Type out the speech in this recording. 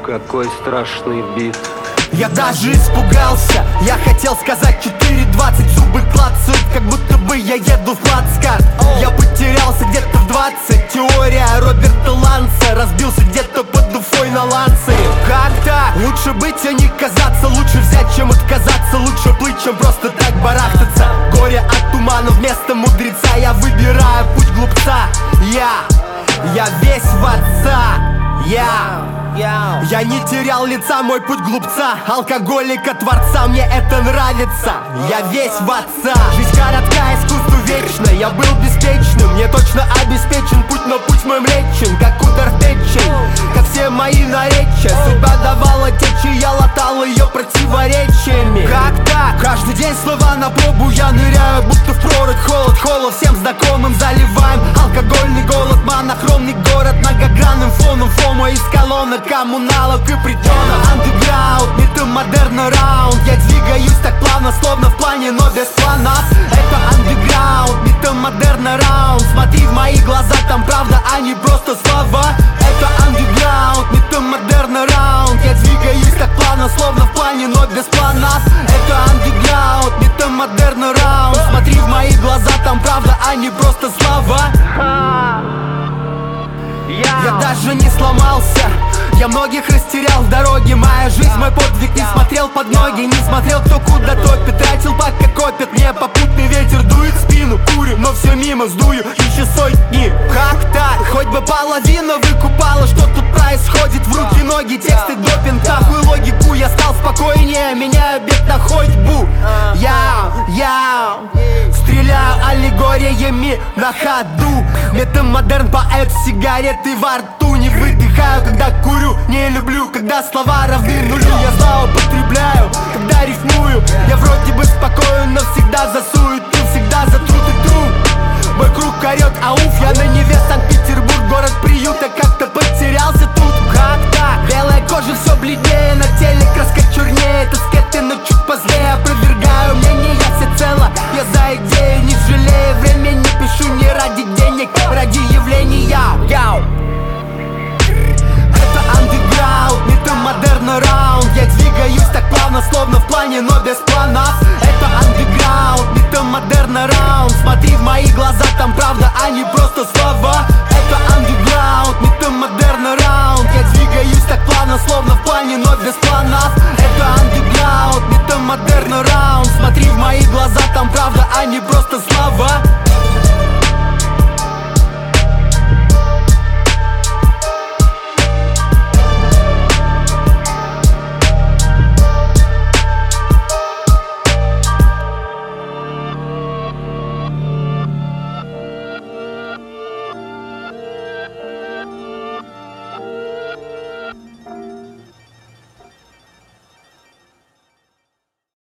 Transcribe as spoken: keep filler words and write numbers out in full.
Какой страшный бит. Я даже испугался, я хотел сказать четыре двадцать, зубы клацают, как будто бы я еду в плацкарт. Я потерялся где-то в двадцать, теория Роберта Ланца, разбился где-то под Уфой на Ланце. Как так? Лучше быть, а не казаться, лучше взять, чем отказаться, лучше плыть, чем просто так барахтаться. Горе от тумана вместо мудреца, я выбираю путь глупца. Я, я весь в отца. Я Я не терял лица, мой путь глупца, алкоголика, творца, мне это нравится. Я весь в отца. Жизнь коротка, искусство вечно. Я был беспечным, мне точно обеспечен путь, но путь мой млечен, как удар печень, как все мои наречия. Судьба давала течи, я латал ее противоречиями. Как так? Каждый день слова на пробу, я ныряю, будто в прорубь. Холод, холод, всем знакомым заливаем. Алкогольный голод, монохромный город, многогранным фоном фома из колонок, коммуналок и притонов. Андеграунд, метамодерна раунд. Я двигаюсь так плавно, словно в плане, но без планов. Это андеграунд, метамодерна раунд. Смотри в мои глаза, там правда, а не просто слова. Это андеграунд, метамодерна раунд. Я двигаюсь так плавно, словно в плане, но без планов. Это андеграунд, метамодерна раунд. Смотри в мои глаза, там правда, а не просто слова. Я даже не сломался, я многих растерял в дороге. Моя жизнь, мой подвиг, не смотрел под ноги, не смотрел, кто куда топит. Тратил пока копит, мне попутный ветер дует в спину. Курю, но все мимо, сдую еще сотни. Как так? Хоть бы половина выкупала, что тут происходит. В руки, ноги, тексты, допинг, нахуй логику. Я стал спокойнее, меняю бег на ходьбу. Я, я стреляю аллегориями на ходу. Метамодерн, поэт, сигареты во рту. Не выдыхаю, когда курю, не люблю, когда слова равны нулю. Я злоупотребляю, когда рифмую. Я вроде бы спокоен, но всегда за суету, всегда за труд и труд. Мой круг орет, ауф, я на Неве, Санкт-Петербург, город приюта. Как-то потерялся тут, как так? Белая кожа все бледнее, на теле краска чернее. Это скеты, но чуть позднее опровергаю мнение, я всецело. Я за идею, не жалею времени, пишу не ради денег, ради явления. Яу. Это андеграунд, метамодерна раунд. Я двигаюсь так плавно, словно в плане, но без планов. Это андеграунд, метамодерна раунд. Смотри в мои глаза, там правда, а не просто слова.